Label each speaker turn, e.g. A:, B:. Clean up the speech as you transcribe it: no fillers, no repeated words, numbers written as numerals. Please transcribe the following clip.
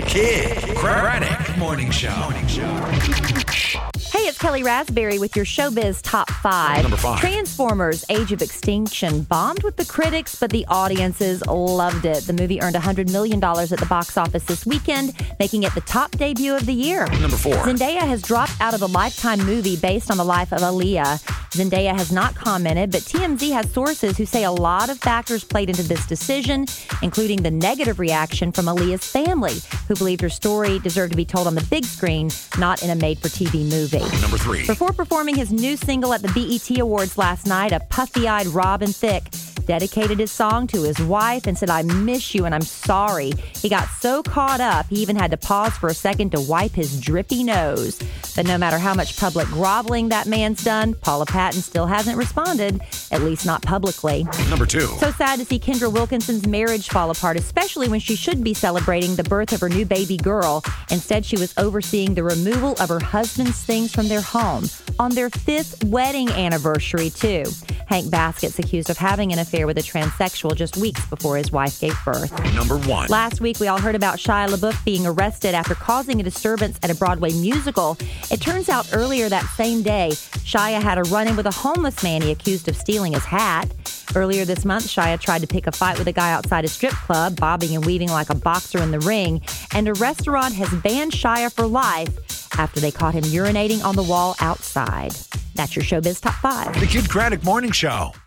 A: Kid Craddock Morning Show.
B: Hey, it's Kelly Raspberry with your Showbiz Top 5.
A: Number 5.
B: Transformers Age of Extinction bombed with the critics, but the audiences loved it. The movie earned $100 million at the box office this weekend, making it the top debut of the year.
A: Number 4.
B: Zendaya has dropped out of a Lifetime movie based on the life of Aaliyah. Zendaya has not commented, but TMZ has sources who say a lot of factors played into this decision, including the negative reaction from Aaliyah's family, who believed her story deserved to be told on the big screen, not in a made-for-TV movie.
A: Number 3.
B: Before performing his new single at the BET Awards last night, a puffy-eyed Robin Thicke dedicated his song to his wife and said, "I miss you and I'm sorry." He got so caught up, he even had to pause for a second to wipe his drippy nose. But no matter how much public groveling that man's done, Paula Patton still hasn't responded, at least not publicly.
A: Number 2.
B: So sad to see Kendra Wilkinson's marriage fall apart, especially when she should be celebrating the birth of her new baby girl. Instead, she was overseeing the removal of her husband's things from their home on their 5th wedding anniversary, too. Hank Baskett's accused of having an affair with a transsexual just weeks before his wife gave birth.
A: Number 1.
B: Last week, we all heard about Shia LaBeouf being arrested after causing a disturbance at a Broadway musical. It turns out earlier that same day, Shia had a run-in with a homeless man he accused of stealing his hat. Earlier this month, Shia tried to pick a fight with a guy outside a strip club, bobbing and weaving like a boxer in the ring, and a restaurant has banned Shia for life after they caught him urinating on the wall outside. That's your Showbiz Top 5.
A: The Kid Craddock Morning Show.